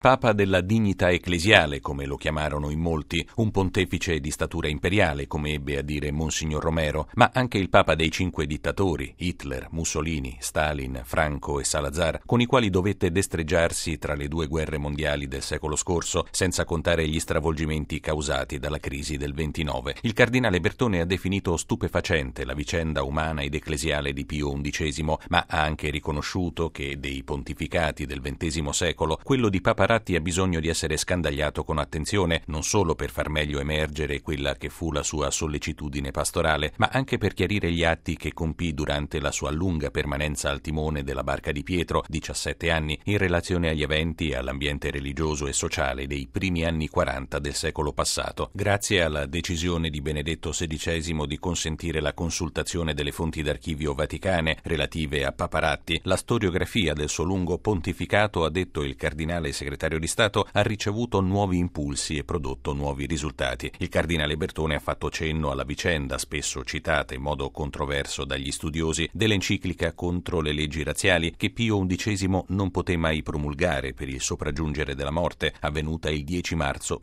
Papa della dignità ecclesiale, come lo chiamarono in molti, un pontefice di statura imperiale, come ebbe a dire Monsignor Romero, ma anche il Papa dei 5 dittatori, Hitler, Mussolini, Stalin, Franco e Salazar, con i quali dovette destreggiarsi tra le 2 guerre mondiali del secolo scorso, senza contare gli stravolgimenti causati dalla crisi del 29. Il cardinale Bertone ha definito stupefacente la vicenda umana ed ecclesiale di Pio XI, ma ha anche riconosciuto che dei pontificati del XX secolo, quello di Papa Ratti ha bisogno di essere scandagliato con attenzione, non solo per far meglio emergere quella che fu la sua sollecitudine pastorale, ma anche per chiarire gli atti che compì durante la sua lunga permanenza al timone della Barca di Pietro, 17 anni, in relazione agli eventi e all'ambiente religioso e sociale dei primi anni 40 del secolo passato. Grazie alla decisione di Benedetto XVI di consentire la consultazione delle fonti d'archivio vaticane relative a Papa Ratti, la storiografia del suo lungo pontificato, ha detto il cardinale segretario di Stato, ha ricevuto nuovi impulsi e prodotto nuovi risultati. Il cardinale Bertone ha fatto cenno alla vicenda, spesso citata in modo controverso dagli studiosi, dell'enciclica contro le leggi razziali che Pio XI non poté mai promulgare per il sopraggiungere della morte, avvenuta il 10 marzo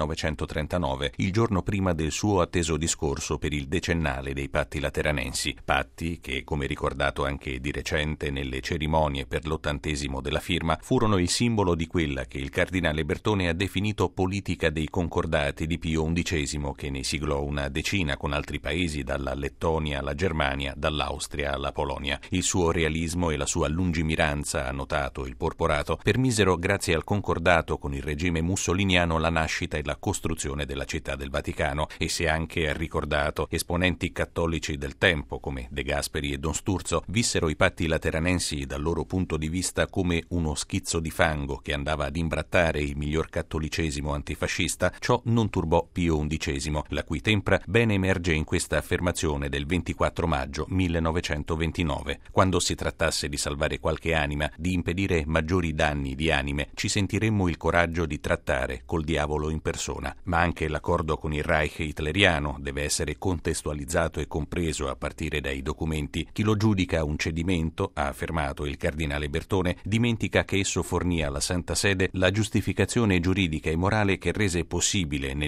1939, il giorno prima del suo atteso discorso per il decennale dei Patti Lateranensi. Patti che, come ricordato anche di recente nelle cerimonie per l'80° della firma, furono il simbolo di quella che il cardinale Bertone ha definito politica dei concordati di Pio XI, che ne siglò una decina con altri paesi, dalla Lettonia alla Germania, dall'Austria alla Polonia. Il suo realismo e la sua lungimiranza, ha notato il Porporato, permisero, grazie al concordato con il regime mussoliniano, la nascita e la costruzione della città del Vaticano, e se anche ha ricordato esponenti cattolici del tempo come De Gasperi e Don Sturzo vissero i Patti Lateranensi dal loro punto di vista come uno schizzo di fango che andava ad imbrattare il miglior cattolicesimo antifascista, ciò non turbò Pio XI, la cui tempra ben emerge in questa affermazione del 24 maggio 1929. Quando si trattasse di salvare qualche anima, di impedire maggiori danni di anime, ci sentiremmo il coraggio di trattare col diavolo in persona. Ma anche l'accordo con il Reich hitleriano deve essere contestualizzato e compreso a partire dai documenti. Chi lo giudica un cedimento, ha affermato il cardinale Bertone, dimentica che esso fornì alla Santa Sede la giustificazione giuridica e morale che rese possibile nel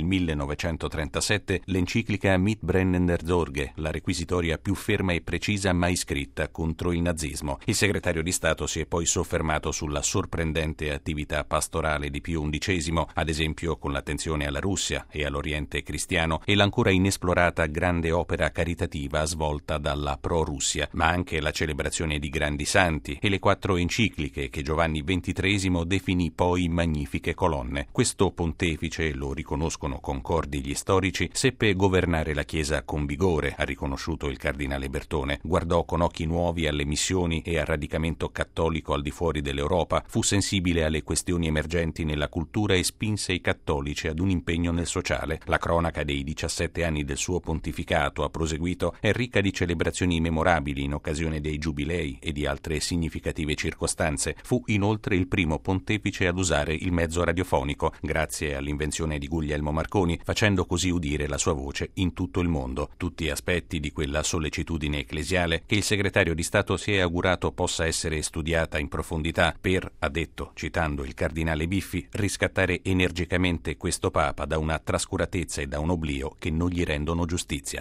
1937 l'enciclica Mitbrennender Sorge, la requisitoria più ferma e precisa mai scritta contro il nazismo. Il segretario di Stato si è poi soffermato sulla sorprendente attività pastorale di Pio XI, ad esempio con l'attenzione alla Russia e all'Oriente cristiano, e l'ancora inesplorata grande opera caritativa svolta dalla Pro-Russia, ma anche la celebrazione di grandi santi e le 4 encicliche che Giovanni XXIII definì poi magnifiche colonne. Questo pontefice, lo riconoscono concordi gli storici, seppe governare la Chiesa con vigore, ha riconosciuto il cardinale Bertone, guardò con occhi nuovi alle missioni e al radicamento cattolico al di fuori dell'Europa, fu sensibile alle questioni emergenti nella cultura e spinse i cattolici ad un impegno nel sociale. La cronaca dei 17 anni del suo pontificato, ha proseguito, è ricca di celebrazioni memorabili in occasione dei giubilei e di altre significative circostanze. Fu inoltre il primo pontefice ad usare il mezzo radiofonico, grazie all'invenzione di Guglielmo Marconi, facendo così udire la sua voce in tutto il mondo. Tutti aspetti di quella sollecitudine ecclesiale che il segretario di Stato si è augurato possa essere studiata in profondità per, ha detto, citando il cardinale Biffi, riscattare energicamente questo Papa da una trascuratezza e da un oblio che non gli rendono giustizia.